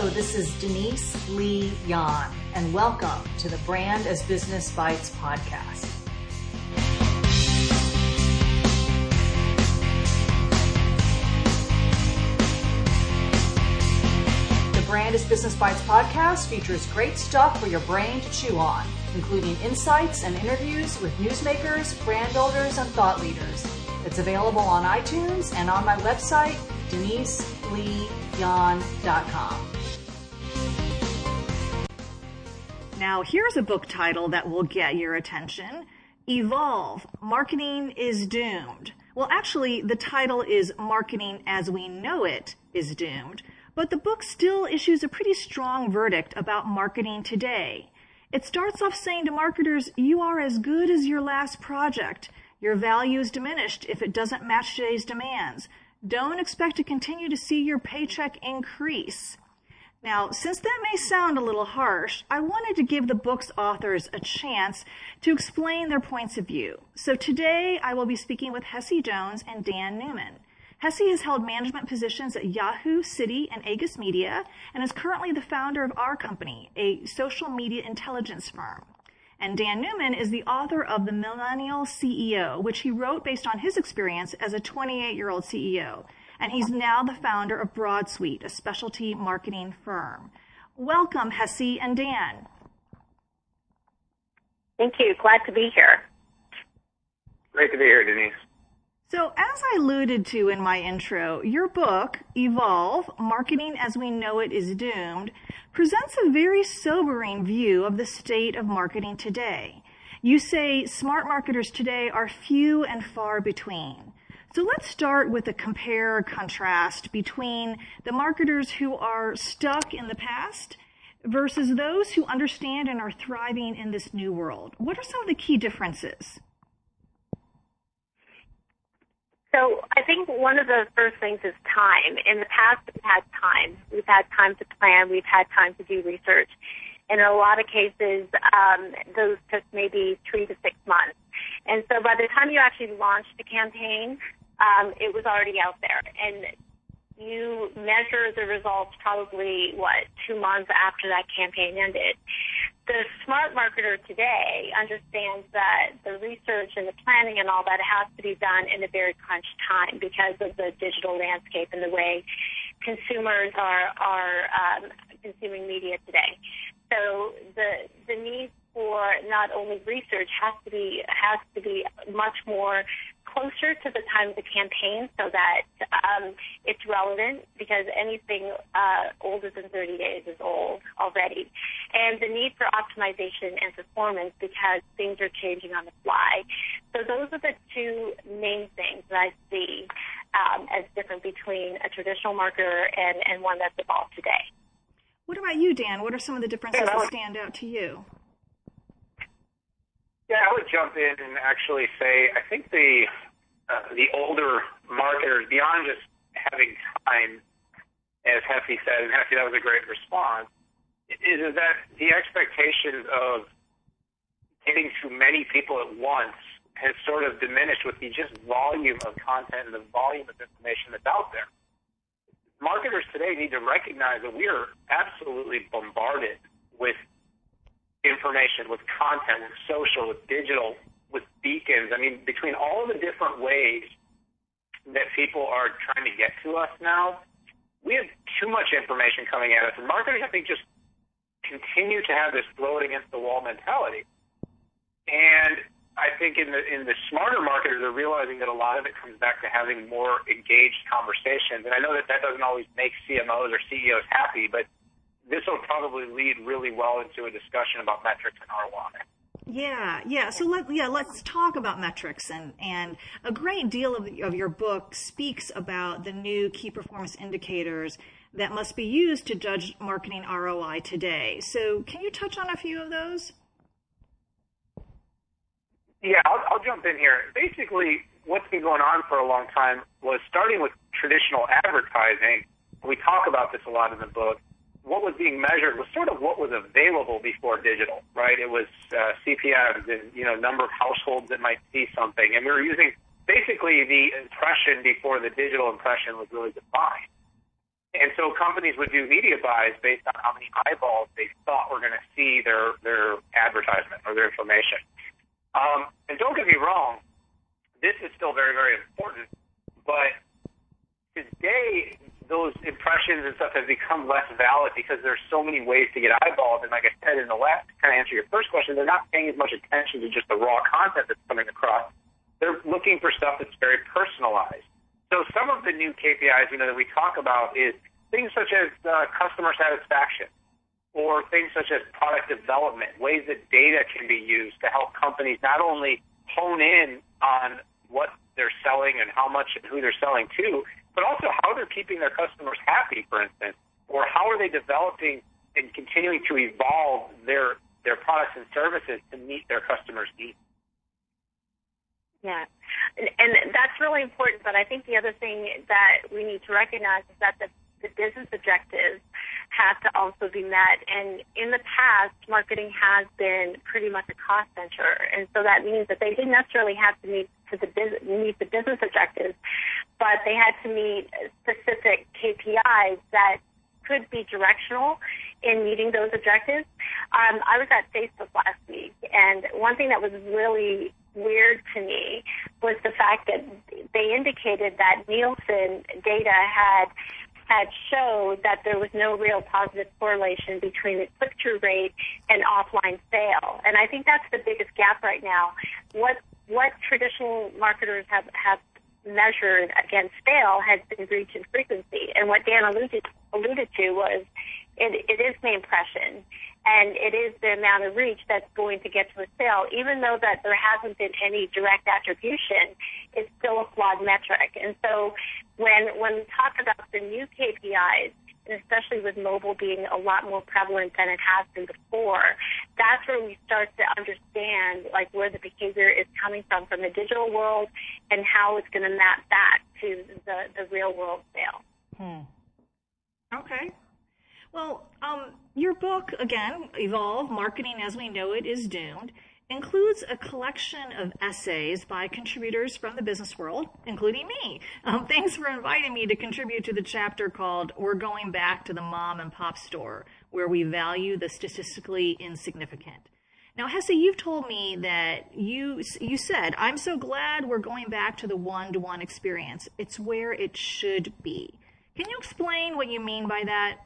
this is Denise Lee Yan, and welcome to the Brand as Business Bites podcast. The Brand as Business Bites podcast features great stuff for your brain to chew on, including insights and interviews with newsmakers, brand builders, and thought leaders. It's available on iTunes and on my website, DeniseLeeYan.com. Now, here's a book title that will get your attention. Evolve, Marketing is Doomed. Well, actually, the title is Marketing as We Know It is Doomed, but the book still issues a pretty strong verdict about marketing today. It starts off saying to marketers, you are as good as your last project. Your value is diminished if it doesn't match today's demands. Don't expect to continue to see your paycheck increase. Now, since that may sound a little harsh, I wanted to give the book's authors a chance to explain their points of view. So today, I will be speaking with Hessie Jones and Dan Newman. Hessie has held management positions at Yahoo, Citi, and Agus Media, and is currently the founder of Our Company, a social media intelligence firm. And Dan Newman is the author of The Millennial CEO, which he wrote based on his experience as a 28-year-old CEO. And he's now the founder of BroadSuite, a specialty marketing firm. Welcome, Hessie and Dan. Thank you. Glad to be here. Great to be here, Denise. So as I alluded to in my intro, your book, Evolve, Marketing as We Know It is Doomed, presents a very sobering view of the state of marketing today. You say smart marketers today are few and far between. So let's start with a compare contrast between the marketers who are stuck in the past versus those who understand and are thriving in this new world. What are some of the key differences? So I think one of the first things is time. In the past, we've had time. We've had time to plan. We've had time to do research. And in a lot of cases, those took maybe 3 to 6 months. And so by the time you actually launched the campaign, it was already out there. And you measure the results probably, 2 months after that campaign ended. The smart marketer today understands that the research and the planning and all that has to be done in a very crunched time because of the digital landscape and the way consumers are consuming media today. So the need for not only research has to be much more closer to the time of the campaign so that it's relevant, because anything older than 30 days is old already. And the need for optimization and performance because things are changing on the fly. So those are the two main things that I see as different between a traditional marketer and one that's evolved today. What about you, Dan? What are some of the differences that stand out to you? Yeah, I would jump in and actually say I think the older marketers, beyond just having time, as Hessie said, and Hessie, that was a great response, is that the expectations of getting to many people at once has sort of diminished with the just volume of content and the volume of information that's out there. Marketers today need to recognize that we are absolutely bombarded with information, with content, with social, with digital, with beacons. I mean, between all of the different ways that people are trying to get to us now, we have too much information coming at us. And marketers, I think, just continue to have this throw it against the wall mentality. And I think in the smarter marketers are realizing that a lot of it comes back to having more engaged conversations. And I know that doesn't always make CMOs or CEOs happy, but this will probably lead really well into a discussion about metrics and ROI. Yeah. So let's talk about metrics, and a great deal of your book speaks about the new key performance indicators that must be used to judge marketing ROI today. So can you touch on a few of those? Yeah, I'll jump in here. Basically, what's been going on for a long time was starting with traditional advertising. We talk about this a lot in the book. What was being measured was sort of what was available before digital, right? It was CPMs and, number of households that might see something. And we were using basically the impression before the digital impression was really defined. And so companies would do media buys based on how many eyeballs they thought were going to see their advertisement or their information. And don't get me wrong, this is still very, very important, but today those impressions and stuff have become less valid because there's so many ways to get eyeballs. And like I said in the last, to kind of answer your first question, they're not paying as much attention to just the raw content that's coming across. They're looking for stuff that's very personalized. So some of the new KPIs, that we talk about is things such as customer satisfaction or things such as product development, ways that data can be used to help companies not only hone in on what they're selling and how much and who they're selling to, but also how they're keeping their customers happy, for instance, or how are they developing and continuing to evolve their products and services to meet their customers' needs. Yeah, and that's really important, but I think the other thing that we need to recognize is that the business objectives have to also be met. And in the past, marketing has been pretty much a cost center, and so that means that they didn't necessarily have to meet the business objectives, but they had to meet specific KPIs that could be directional in meeting those objectives. I was at Facebook last week, and one thing that was really weird to me was the fact that they indicated that Nielsen data had showed that there was no real positive correlation between the click-through rate and offline sale. And I think that's the biggest gap right now. What traditional marketers have measured against sale has been reach and frequency. And what Dan alluded to was it is the impression, and it is the amount of reach that's going to get to a sale. Even though that there hasn't been any direct attribution, it's still a flawed metric. And so when we talk about the new KPIs, and especially with mobile being a lot more prevalent than it has been before, that's where we start to understand where the behavior is coming from the digital world and how it's going to map back to the real world sale. Okay. Well, your book, again, Evolve, Marketing as We Know It is Doomed, includes a collection of essays by contributors from the business world, including me. Thanks for inviting me to contribute to the chapter called We're Going Back to the Mom and Pop Store, where we value the statistically insignificant. Now, Hesse, you've told me that you said, I'm so glad we're going back to the one-to-one experience. It's where it should be. Can you explain what you mean by that?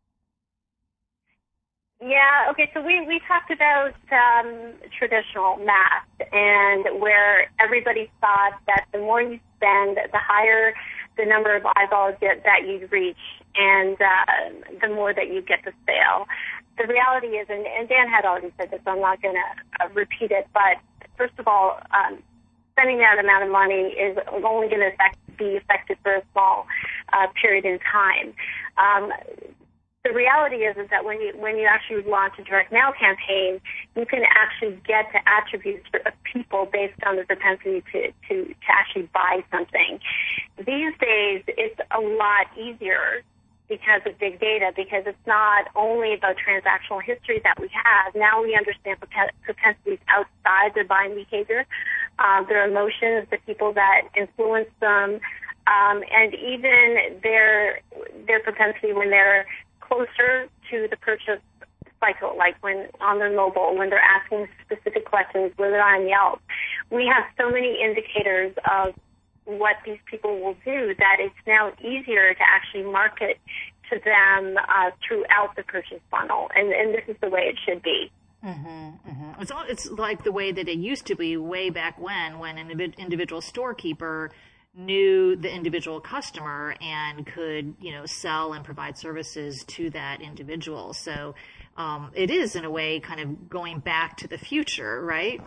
Yeah, okay, so we talked about traditional math, and where everybody thought that the more you spend, the higher the number of eyeballs that you'd reach, and the more that you get the sale. The reality is, and Dan had already said this, so I'm not going to repeat it, but first of all, spending that amount of money is only going to be effective for a small period in time. The reality is that when you actually launch a direct mail campaign, you can actually get to attributes of people based on the propensity to actually buy something. These days, it's a lot easier because of big data, because it's not only about transactional history that we have. Now we understand propensities outside their buying behavior, their emotions, the people that influence them, and even their propensity when they're closer to the purchase cycle, like when on their mobile, when they're asking specific questions, when they're on Yelp. We have so many indicators of what these people will do that it's now easier to actually market to them throughout the purchase funnel, and this is the way it should be. It's like the way that it used to be way back when an individual storekeeper knew the individual customer and could, sell and provide services to that individual. So it is, in a way, kind of going back to the future, right?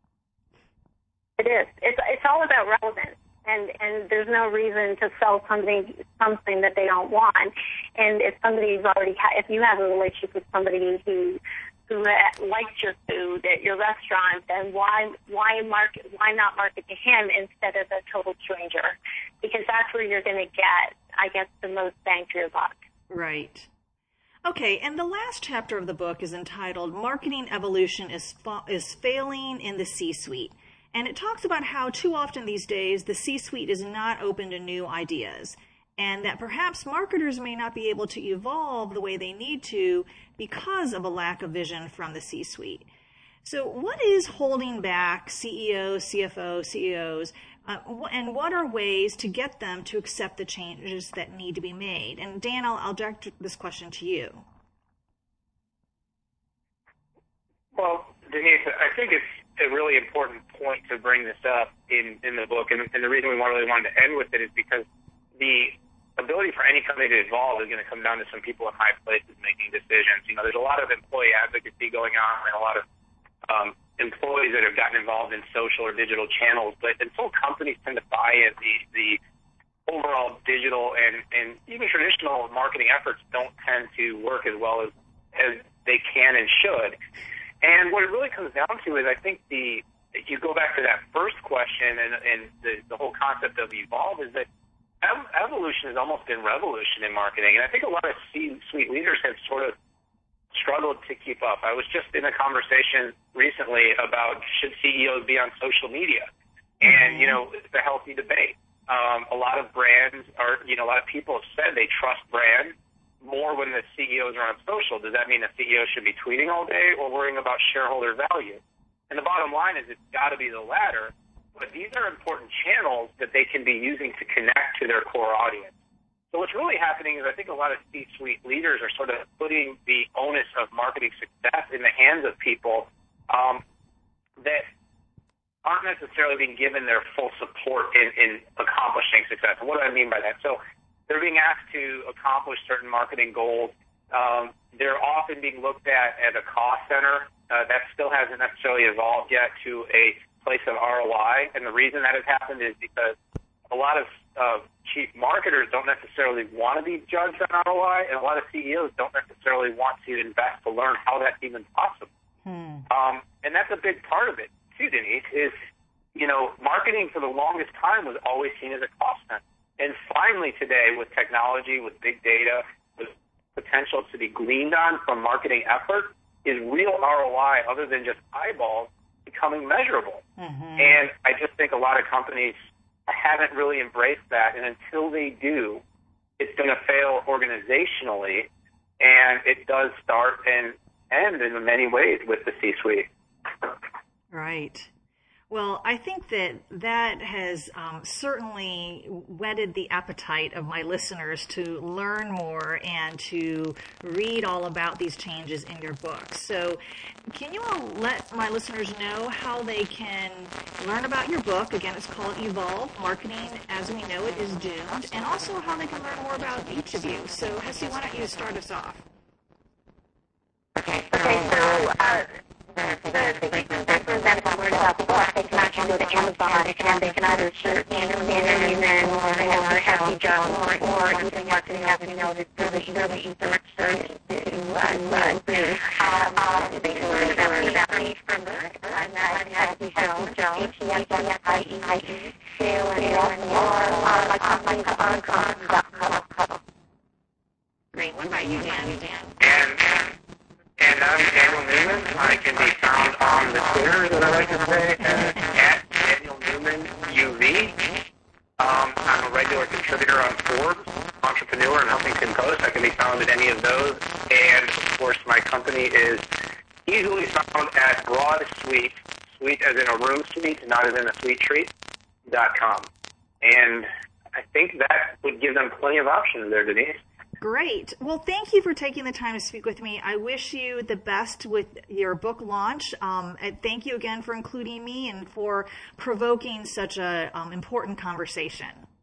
It is. It's all about relevance, and there's no reason to sell something that they don't want. And if somebody's if you have a relationship with somebody who likes your food at your restaurant, then why not market to him instead of a total stranger? Because that's where you're going to get, I guess, the most bang for your buck. Right. Okay, and the last chapter of the book is entitled Marketing Evolution is Failing in the C-Suite. And it talks about how too often these days the C-Suite is not open to new ideas. and that perhaps marketers may not be able to evolve the way they need to because of a lack of vision from the C-suite. So what is holding back CEOs, CFOs, CEOs, and what are ways to get them to accept the changes that need to be made? And Dan, I'll direct this question to you. Well, Denise, I think it's a really important point to bring this up in the book, and the reason we really wanted to end with it is because the ability for any company to evolve is going to come down to some people in high places making decisions. You know, there's a lot of employee advocacy going on and a lot of employees that have gotten involved in social or digital channels, but until companies tend to buy in, the overall digital and even traditional marketing efforts don't tend to work as well as they can and should. And what it really comes down to is, I think you go back to that first question and the whole concept of evolve is that evolution has almost been revolution in marketing. And I think a lot of C-suite leaders have sort of struggled to keep up. I was just in a conversation recently about should CEOs be on social media? And, it's a healthy debate. A lot of brands a lot of people have said they trust brands more when the CEOs are on social. Does that mean the CEO should be tweeting all day or worrying about shareholder value? And the bottom line is it's got to be the latter, but these are important channels that they can be using to connect to their core audience. So what's really happening is I think a lot of C-suite leaders are sort of putting the onus of marketing success in the hands of people that aren't necessarily being given their full support in accomplishing success. And what do I mean by that? So they're being asked to accomplish certain marketing goals. They're often being looked at as a cost center. That still hasn't necessarily evolved yet to a place of ROI. And the reason that has happened is because a lot of chief marketers don't necessarily want to be judged on ROI, and a lot of CEOs don't necessarily want to invest to learn how that's even possible. And that's a big part of it, too, Denise, is, marketing for the longest time was always seen as a cost center. And finally today, with technology, with big data, with potential to be gleaned on from marketing effort, is real ROI other than just eyeballs becoming measurable. And I just think a lot of companies haven't really embraced that. And until they do, it's going to fail organizationally. And it does start and end in many ways with the C-suite. Right. Well, I think that has certainly whetted the appetite of my listeners to learn more and to read all about these changes in your book. So can you all let my listeners know how they can learn about your book? Again, it's called Evolve, Marketing as We Know It is Doomed, and also how they can learn more about each of you. So, Hessie, why don't you start us off? Okay, so the great that I learned about the book, they can actually go to Amazon and they can either search Newman or Happy Job or even Marketing as We Know It is Doomed. They can search they can learn about me from the Happy Job, HESSIE, sale or on. Great. What about you, Dan? And I'm Daniel Newman. I can be found on the Twitter, that I like to say, at Daniel Newman UV. I'm a regular contributor on Forbes, Entrepreneur, and Huffington Post. I can be found at any of those. And, of course, my company is easily found at Broad Suite, suite as in a room suite, not as in a sweet treat.com. And I think that would give them plenty of options there, Denise. Great. Well, thank you for taking the time to speak with me. I wish you the best with your book launch. And thank you again for including me and for provoking such a important conversation.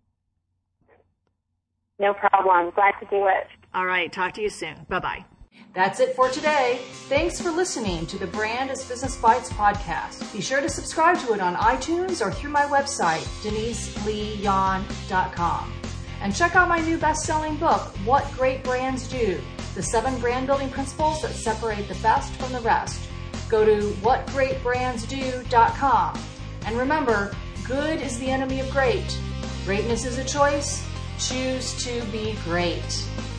No problem. Glad to do it. All right. Talk to you soon. Bye-bye. That's it for today. Thanks for listening to the Brand as Business Bites podcast. Be sure to subscribe to it on iTunes or through my website, deniseleeyon.com. And check out my new best-selling book, What Great Brands Do, the 7 brand building principles that separate the best from the rest. Go to whatgreatbrandsdo.com. And remember, good is the enemy of great. Greatness is a choice. Choose to be great.